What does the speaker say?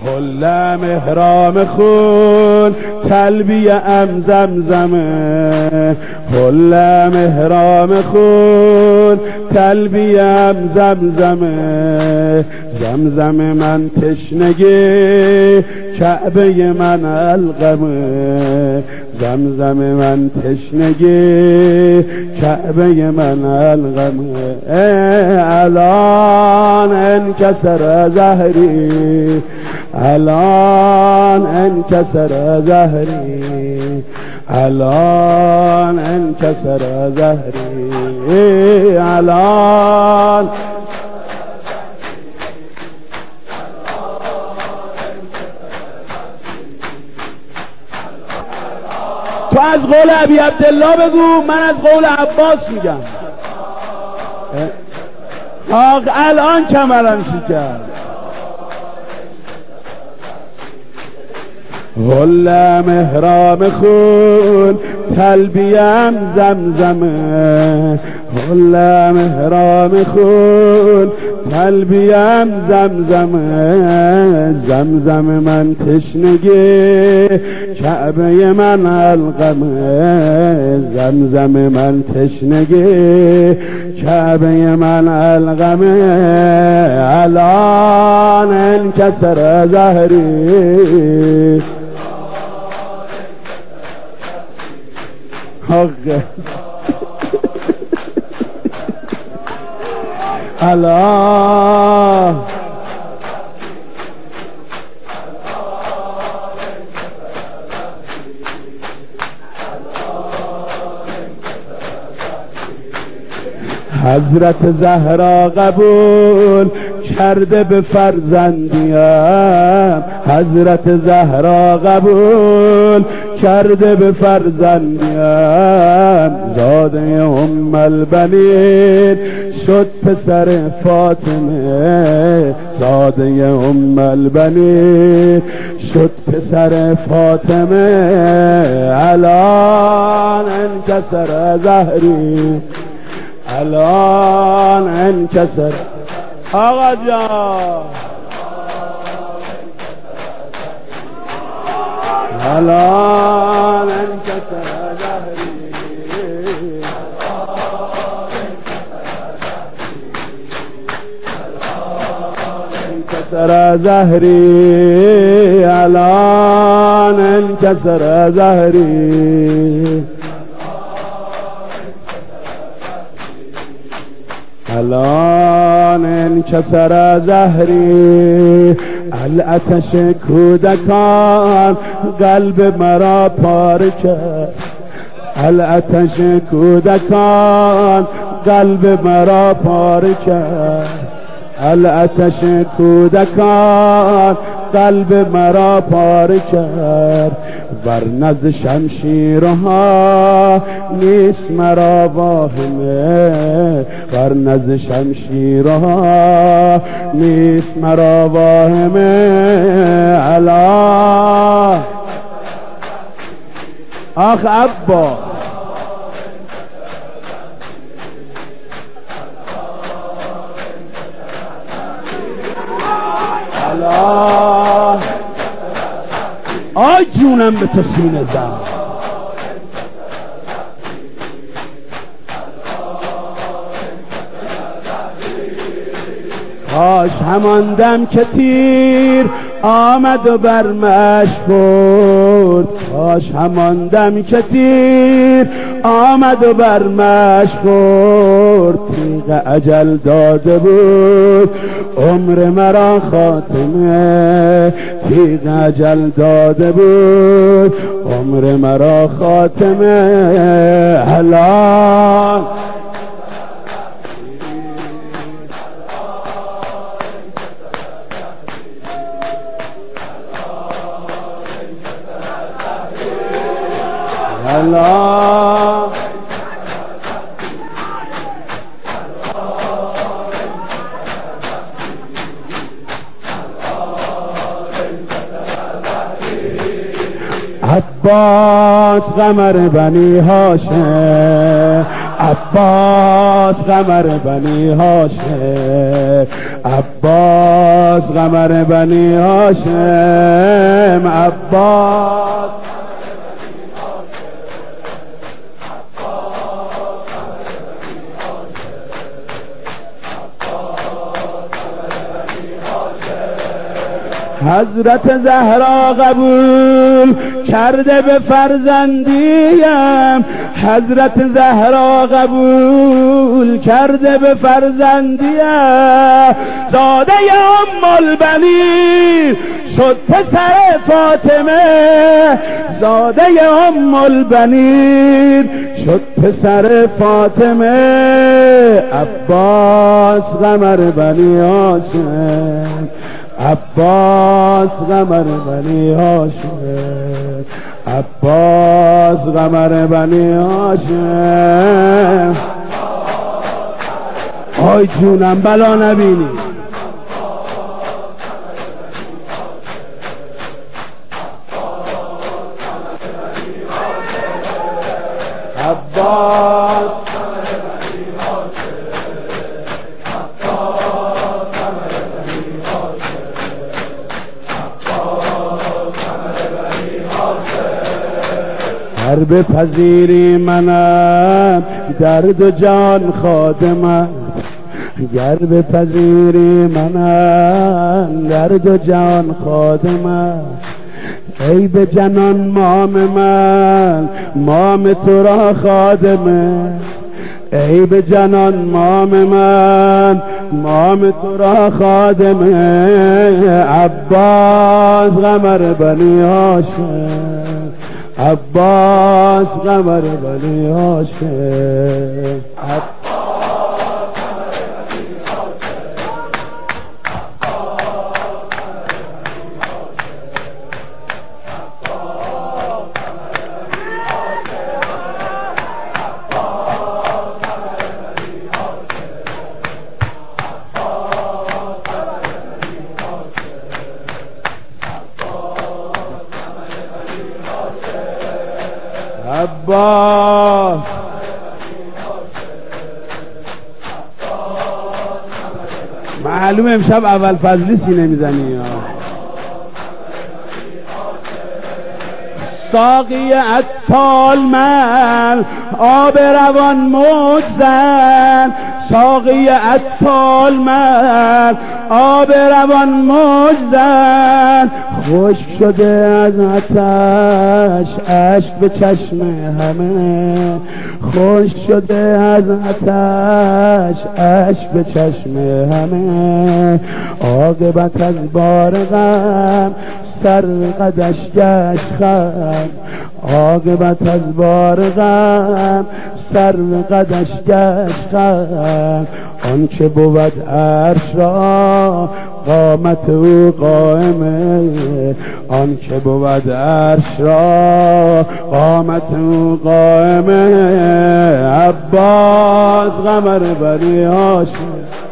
حل محرام خون تلبیه ام زمزمه، حل محرام خون تلبیه ام زمزمه، زمزم من تشنگی کعبه من القمه، زمزم من تشنگی کعبه من القمه. الان انکسر ظهری، الان انکسر ظهری، الان انکسر ظهری، الان تو از قول ابی عبدالله بگو، من از قول عباس میگم. آق الان کمرم شکر. حل محرام خون تلبیم زمزمه، حل محرام خون تلبیم زمزمه، زمزم من تشنگی کعبه من القمه، زمزم من تشنگی کعبه من القمه، الان انکسر ظهری. الله حضرت زهرا قبول کرده به فرزندیم، حضرت زهرا قبول کرده به فرزندیم، زاده ام البنین شد پسر فاطمه، زاده ام البنین شد پسر فاطمه، الان انکسر ظهری، الان انکسر. آقا جان الان انکسر ظهری، انکسر ظهری، الان انکسر ظهری، الان انکسر ظهری. الاتش کودکان قلب مرا پاره کرد، الاتش کودکان قلب مرا پاره کرد، الاتش کودکان قلب مرا پاره کرد، ورنه شمشیرها نیست مرا واهمه، ورنه شمشیرها نیست مرا واهمه، الا آخ عباس الا آی جونم به تو سینه زد. کاش همان دم که تیر آمد و برمش برد، کاش همان دم که تیر آمد و برمش برد، تیغ اجل داده بود عمر مرا خاتمه، تیغ اجل داده بود عمر مرا خاتمه، الان الله عباس قمر بنی هاشم، عباس قمر بنی هاشم، عباس قمر بنی هاشم، عباس حضرت زهرا قبول کرده به فرزندیم، حضرت زهرا قبول کرده به فرزندیم، زاده ام البنین شد پسر فاطمه، زاده ام البنین شد پسر فاطمه، عباس قمر بنی هاشم، عباس قمر بنی هاشم، عباس قمر بنی هاشم. آی جونم بلا نبینی عباس هر بپذیری منم درد و جان خادمم، گر بپذیری منم درد و جان خادمم، ای به جنان مام من مام تو را خادمه، ای به جنان مام من مام تو را خادمه، عباس قمر بنی هاشم، عباس قمر بنی هاشم. عباس معلومه امشب اول فضلی سینه میزنی. ساقی اطفال من آب روان موج زن، ساقی اطفال من آب روان موج زن، خشک شده از آتش اشک به چشم همه، خشک شده از آتش اشک به چشم همه، عاقبت از بار غم سر قدش گشت خم، عاقبت از بار غم سر قدش گشت خم، آن که بود عرش را قامت او قائمه، آن که بود عرش را قامت او قائمه، عباس قمر بنی هاشم.